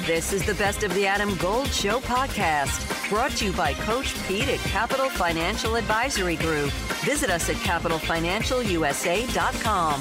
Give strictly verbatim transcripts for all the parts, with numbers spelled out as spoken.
This is the Best of the Adam Gold Show podcast, brought to you by Coach Pete at Capital Financial Advisory Group. Visit us at capital financial u s a dot com.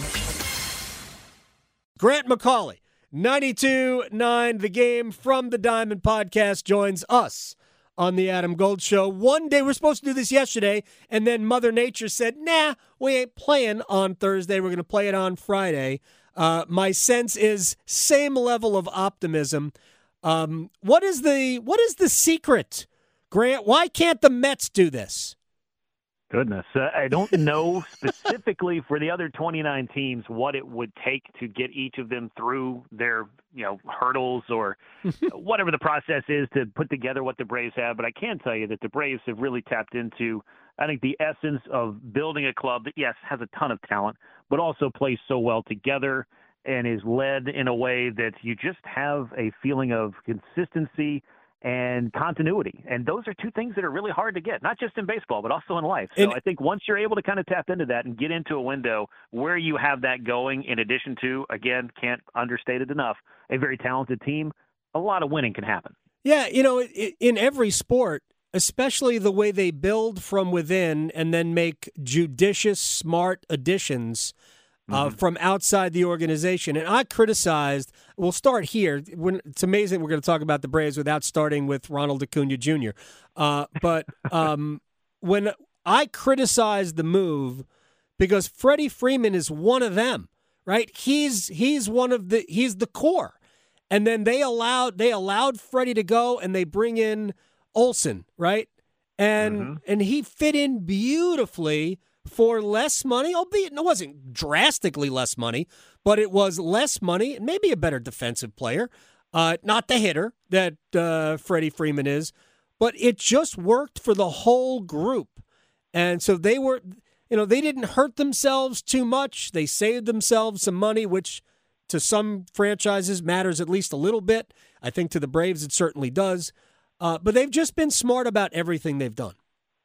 Grant McCauley, ninety-two point nine The Game from the Diamond Podcast, joins us on the Adam Gold Show. One day, we're supposed to do this yesterday, and then Mother Nature said, nah, we ain't playing on Thursday. We're going to play it on Friday. Uh, my sense is same level of optimism. Um, what is the what is the secret, Grant? Why can't the Mets do this? Goodness, uh, I don't know specifically for the other twenty-nine teams what it would take to get each of them through their, you know, hurdles or whatever the process is to put together what the Braves have. But I can tell you that the Braves have really tapped into, I think, the essence of building a club that, yes, has a ton of talent, but also plays so well together and is led in a way that you just have a feeling of consistency and continuity. And those are two things that are really hard to get, not just in baseball, but also in life. So and, I think once you're able to kind of tap into that and get into a window where you have that going, in addition to, again, can't understate it enough, a very talented team, a lot of winning can happen. Yeah, you know, it, in every sport, especially the way they build from within and then make judicious, smart additions Uh, mm-hmm. from outside the organization. And I criticized, we'll start here. When, it's amazing we're going to talk about the Braves without starting with Ronald Acuna Junior Uh, but um, when I criticized the move, because Freddie Freeman is one of them, right? He's he's one of the he's the core. And then they allowed they allowed Freddie to go, and they bring in Olson, right? And mm-hmm. and he fit in beautifully for less money, albeit it wasn't drastically less money, but it was less money and maybe a better defensive player. Uh, not the hitter that uh, Freddie Freeman is, but it just worked for the whole group. And so they were, you know, they didn't hurt themselves too much. They saved themselves some money, which to some franchises matters at least a little bit. I think to the Braves it certainly does. Uh, but they've just been smart about everything they've done.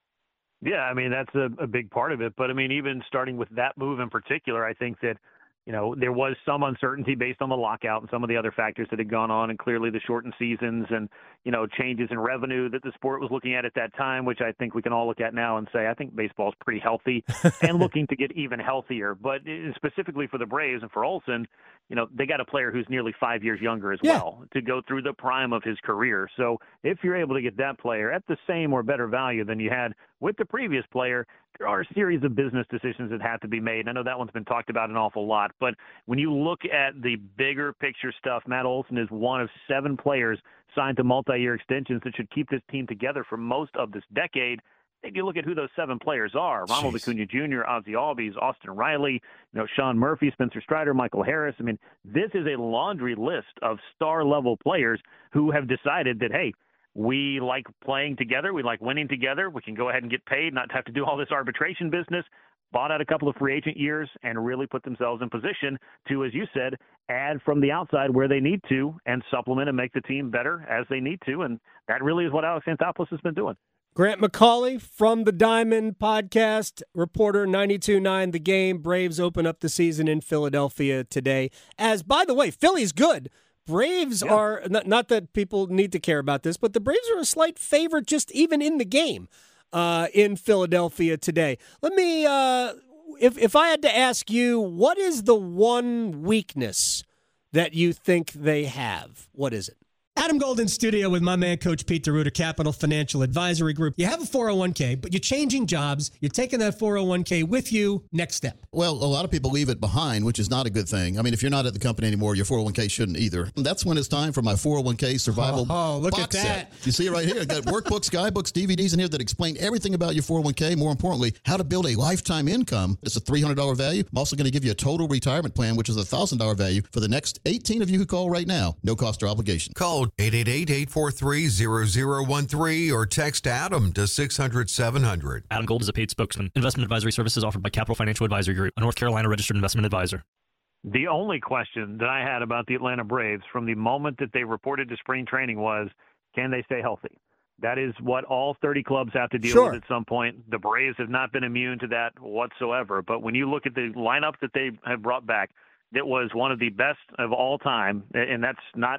Yeah, I mean, that's a, a big part of it. But, I mean, even starting with that move in particular, I think that, you know, there was some uncertainty based on the lockout and some of the other factors that had gone on, and clearly the shortened seasons and, you know, changes in revenue that the sport was looking at at that time, which I think we can all look at now and say, I think baseball's pretty healthy and looking to get even healthier. But specifically for the Braves and for Olson, you know, they got a player who's nearly five years younger as yeah. well to go through the prime of his career. So if you're able to get that player at the same or better value than you had with the previous player, there are a series of business decisions that have to be made. I know that one's been talked about an awful lot, but when you look at the bigger picture stuff, Matt Olson is one of seven players signed to multi-year extensions that should keep this team together for most of this decade. If you look at who those seven players are, Ronald Jeez. Acuna Junior, Ozzie Albies, Austin Riley, you know, Sean Murphy, Spencer Strider, Michael Harris. I mean, this is a laundry list of star-level players who have decided that, hey, we like playing together. We like winning together. We can go ahead and get paid, not have to do all this arbitration business. Bought out a couple of free agent years and really put themselves in position to, as you said, add from the outside where they need to and supplement and make the team better as they need to. And that really is what Alex Anthopoulos has been doing. Grant McCauley from the Diamond Podcast, reporter, ninety-two point nine The Game. Braves open up the season in Philadelphia today. As, by the way, Philly's good. Braves yeah. are, not, not that people need to care about this, but the Braves are a slight favorite just even in the game uh, in Philadelphia today. Let me, uh, if if I had to ask you, what is the one weakness that you think they have? What is it? Adam Gold in studio with my man, Coach Pete DeRuiter, Capital Financial Advisory Group. You have a four oh one k, but you're changing jobs. You're taking that four oh one k with you. Next step. Well, a lot of people leave it behind, which is not a good thing. I mean, if you're not at the company anymore, your four oh one k shouldn't either. And that's when it's time for my four oh one k survival Oh, oh look box at that. set. You see it right here. I got workbooks, guidebooks, D V Ds in here that explain everything about your four oh one k. More importantly, how to build a lifetime income. It's a three hundred dollars value. I'm also going to give you a total retirement plan, which is a one thousand dollars value for the next eighteen of you who call right now. No cost or obligation. Call eight eight eight, eight four three, zero zero one three or text Adam to six hundred, seven hundred. Adam Gold is a paid spokesman. Investment advisory services offered by Capital Financial Advisory Group, a North Carolina registered investment advisor. The only question that I had about the Atlanta Braves from the moment that they reported to spring training was, can they stay healthy? That is what all thirty clubs have to deal Sure. with at some point. The Braves have not been immune to that whatsoever. But when you look at the lineup that they have brought back, it was one of the best of all time. And that's not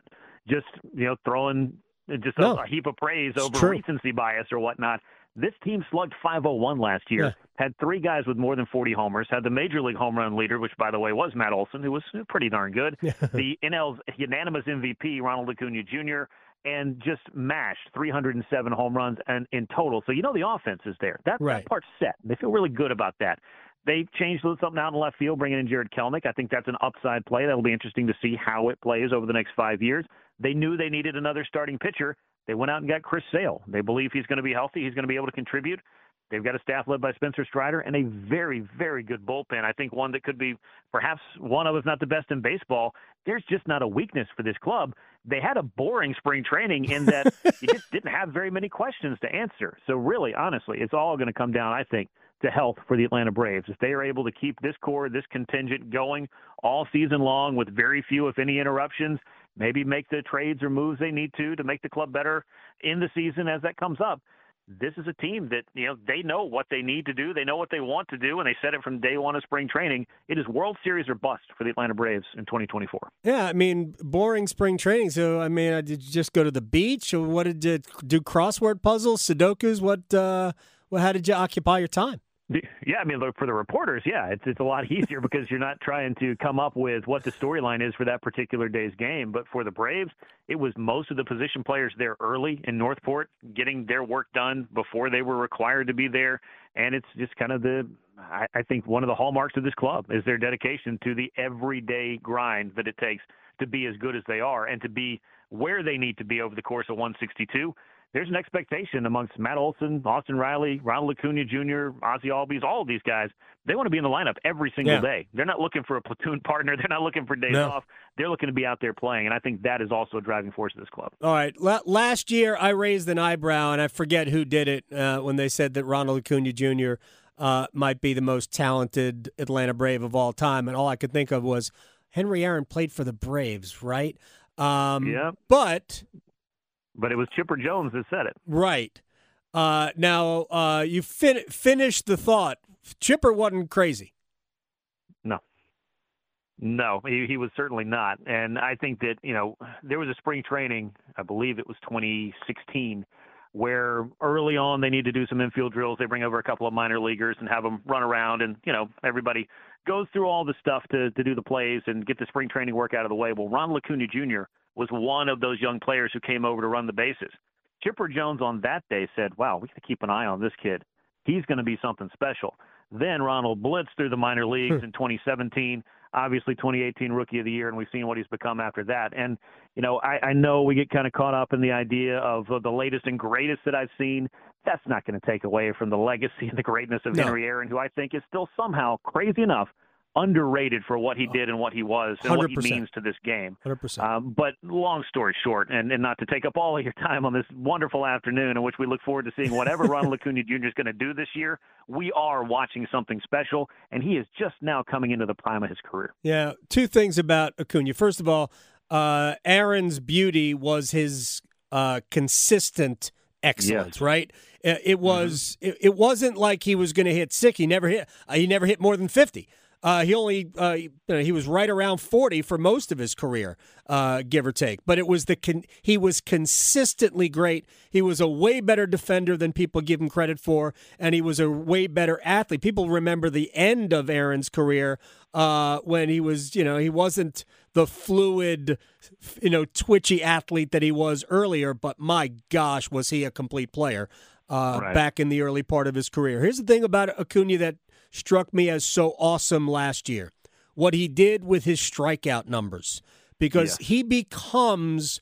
just, you know, throwing just No. a, a heap of praise It's over true. recency bias or whatnot. This team slugged five oh one last year, Yeah. had three guys with more than forty homers, had the major league home run leader, which, by the way, was Matt Olson, who was pretty darn good, the N L's unanimous M V P, Ronald Acuna Junior, and just mashed three hundred seven home runs and in total. So you know the offense is there. That, Right. that part's set. They feel really good about that. They changed something out in left field, bringing in Jared Kelnick. I think that's an upside play. That'll be interesting to see how it plays over the next five years. They knew they needed another starting pitcher. They went out and got Chris Sale. They believe he's going to be healthy. He's going to be able to contribute. They've got a staff led by Spencer Strider and a very, very good bullpen. I think one that could be perhaps one of, if not the best in baseball. There's just not a weakness for this club. They had a boring spring training in that you just didn't have very many questions to answer. So really, honestly, it's all going to come down, I think, to health for the Atlanta Braves. If they are able to keep this core, this contingent going all season long with very few, if any, interruptions, maybe make the trades or moves they need to to make the club better in the season as that comes up. This is a team that, you know, they know what they need to do. They know what they want to do, and they said it from day one of spring training. It is World Series or bust for the Atlanta Braves in twenty twenty-four. Yeah, I mean, boring spring training. So, I mean, did you just go to the beach, or what did you do? Crossword puzzles, Sudokus? What? Uh, well, how did you occupy your time? Yeah, I mean, look, for the reporters, yeah, it's it's a lot easier because you're not trying to come up with what the storyline is for that particular day's game. But for the Braves, it was most of the position players there early in Northport, getting their work done before they were required to be there. And it's just kind of the, I, I think, one of the hallmarks of this club is their dedication to the everyday grind that it takes to be as good as they are and to be where they need to be over the course of one sixty-two. There's an expectation amongst Matt Olson, Austin Riley, Ronald Acuna Junior, Ozzie Albies, all of these guys. They want to be in the lineup every single Yeah. day. They're not looking for a platoon partner. They're not looking for days No. off. They're looking to be out there playing, and I think that is also a driving force of this club. All right. La- last year, I raised an eyebrow, and I forget who did it uh, when they said that Ronald Acuna Junior Uh, might be the most talented Atlanta Brave of all time, and all I could think of was Henry Aaron played for the Braves, right? Um, Yeah. But But it was Chipper Jones that said it. right uh, now, uh, you fin- finished the thought. Chipper wasn't crazy. No. No, he, he was certainly not. And I think that, you know, there was a spring training, I believe it was twenty sixteen, where early on they need to do some infield drills. They bring over a couple of minor leaguers and have them run around, and, you know, everybody goes through all the stuff to, to do the plays and get the spring training work out of the way. Well, Ronald Acuna Junior was one of those young players who came over to run the bases. Chipper Jones on that day said, wow, we got to keep an eye on this kid. He's going to be something special. Then Ronald blitzed through the minor leagues in twenty seventeen, obviously twenty eighteen Rookie of the Year, and we've seen what he's become after that. And, you know, I, I know we get kind of caught up in the idea of uh, the latest and greatest that I've seen. That's not going to take away from the legacy and the greatness of No. Henry Aaron, who I think is still somehow, crazy enough, underrated for what he did and what he was and one hundred what he percent. means to this game. one hundred percent. Um, but long story short, and, and not to take up all of your time on this wonderful afternoon in which we look forward to seeing whatever Ronald Acuna Junior is going to do this year, we are watching something special, and he is just now coming into the prime of his career. Yeah, two things about Acuna. First of all, uh, Aaron's beauty was his uh, consistent excellence, Yes. right? Uh, It was. It, it wasn't like he was going to hit sick. He never hit. Uh, he never hit more than fifty. Uh, he only uh, you know, he was right around forty for most of his career, uh, give or take. But it was the con- he was consistently great. He was a way better defender than people give him credit for, and he was a way better athlete. People remember the end of Aaron's career uh, when he was, you know, he wasn't the fluid, you know, twitchy athlete that he was earlier. But my gosh, was he a complete player uh, Right. back in the early part of his career. Here's the thing about Acuna that struck me as so awesome last year, what he did with his strikeout numbers, because Yeah. he becomes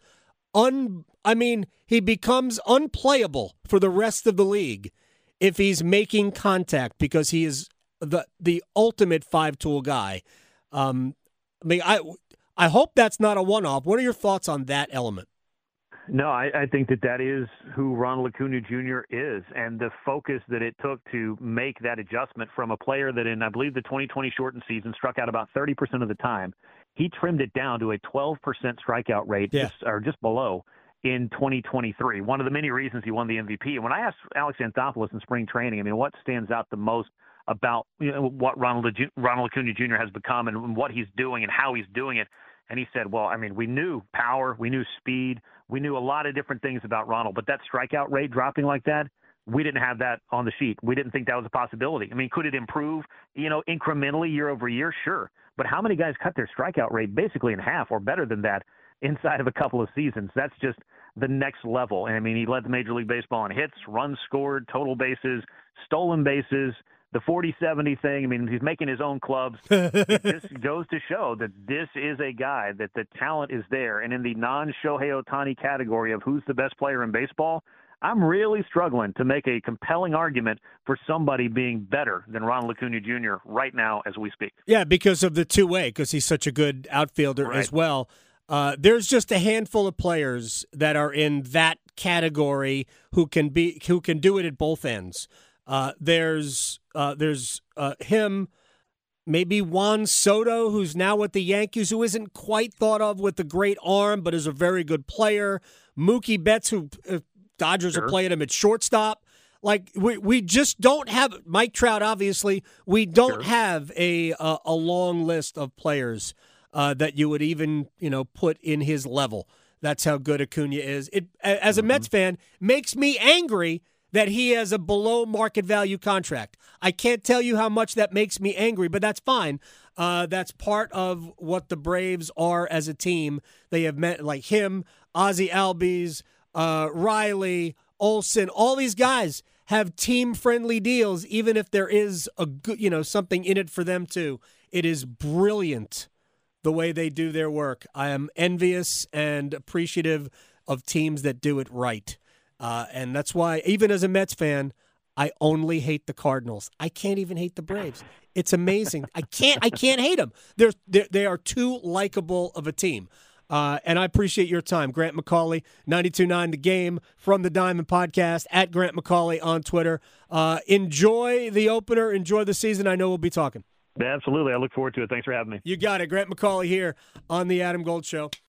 un I mean, he becomes unplayable for the rest of the league if he's making contact, because he is the the ultimate five-tool guy. Um, I mean, I I hope that's not a one-off. What are your thoughts on that element? No, I, I think that that is who Ronald Acuna Junior is, and the focus that it took to make that adjustment from a player that in, I believe, the twenty twenty shortened season struck out about thirty percent of the time. He trimmed it down to a twelve percent strikeout rate, Yeah. just, or just below, in twenty twenty-three. One of the many reasons he won the M V P. And when I asked Alex Anthopoulos in spring training, I mean, what stands out the most about, you know, what Ronald Ronald Acuna Junior has become and what he's doing and how he's doing it, And he said, well, I mean, we knew power, we knew speed, we knew a lot of different things about Ronald, but that strikeout rate dropping like that, we didn't have that on the sheet. We didn't think that was a possibility. I mean, could it improve, you know, incrementally year over year? Sure. But how many guys cut their strikeout rate basically in half or better than that inside of a couple of seasons? That's just the next level. And I mean, he led the Major League Baseball in hits, runs scored, total bases, stolen bases, the forty seventy thing. I mean, he's making his own clubs. It just goes to show that this is a guy that the talent is there. And in the non-Shohei Ohtani category of who's the best player in baseball, I'm really struggling to make a compelling argument for somebody being better than Ronald Acuna Junior right now as we speak. Yeah, because of the two-way, because he's such a good outfielder Right. as well. Uh, there's just a handful of players that are in that category who can be who can do it at both ends. Uh, there's uh, there's uh, him, maybe Juan Soto, who's now with the Yankees, who isn't quite thought of with the great arm, but is a very good player. Mookie Betts, who uh, Dodgers Sure. are playing him at shortstop. Like we we just don't have Mike Trout. Obviously, we don't Sure. have a a, a long list of players uh, that you would even you know put in his level. That's how good Acuna is. It as a Mm-hmm. Mets fan makes me angry that he has a below market value contract. I can't tell you how much that makes me angry, but that's fine. Uh, that's part of what the Braves are as a team. They have met like him, Ozzie Albies, uh, Riley, Olsen. All these guys have team-friendly deals, even if there is a good, you know, something in it for them too. It is brilliant the way they do their work. I am envious and appreciative of teams that do it right. Uh, and that's why, even as a Mets fan, I only hate the Cardinals. I can't even hate the Braves. It's amazing. I can't. I can't hate them. They're, they're they are too likable of a team. Uh, and I appreciate your time, Grant McCauley, ninety-two point nine The Game from the Diamond Podcast at Grant McCauley on Twitter. Uh, enjoy the opener. Enjoy the season. I know we'll be talking. Absolutely. I look forward to it. Thanks for having me. You got it. Grant McCauley here on the Adam Gold Show.